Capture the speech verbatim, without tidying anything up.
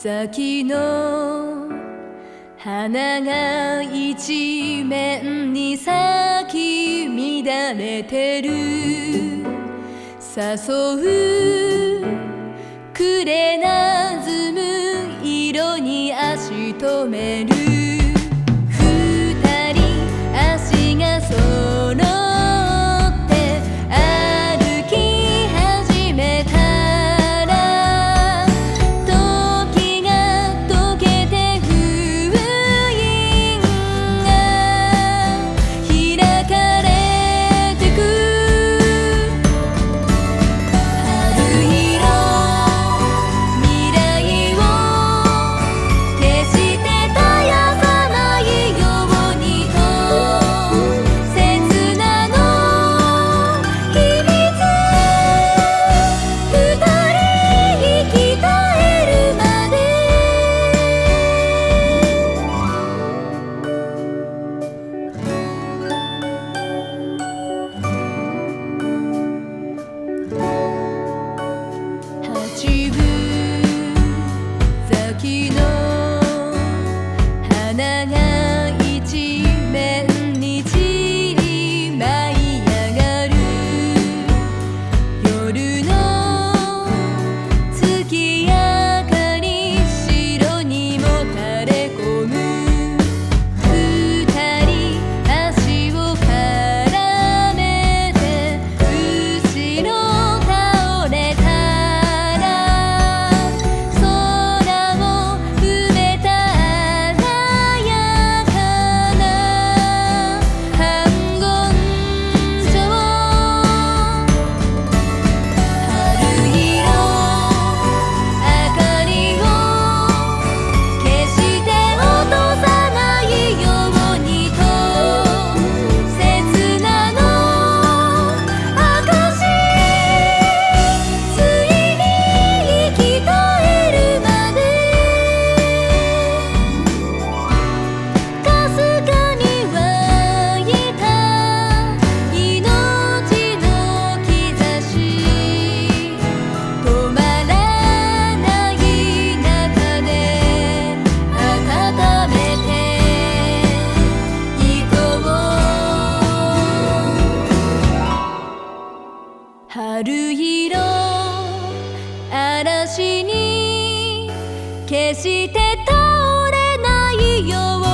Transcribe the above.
先の花が一面に咲き乱れてる。誘う暮れなずむ色に足止める。二人足が揃って歩き始めたら、時が溶けて封印が開かれてく。春色未来を決して絶やさないようにと、切なの秘密二人生き絶えるまで。八分咲きの花が一面に散り舞い上がる。夜の月明かり白にも垂れ込む。二人足を絡めて後ろ倒れたら、空を埋めた鮮やかな反言状。春色明かりを決して落とさないようにと、切なの証ついに生き絶えるまで。かすかに湧いた命の兆し、止まらない中で温めていこう。春色嵐に決して倒れないよう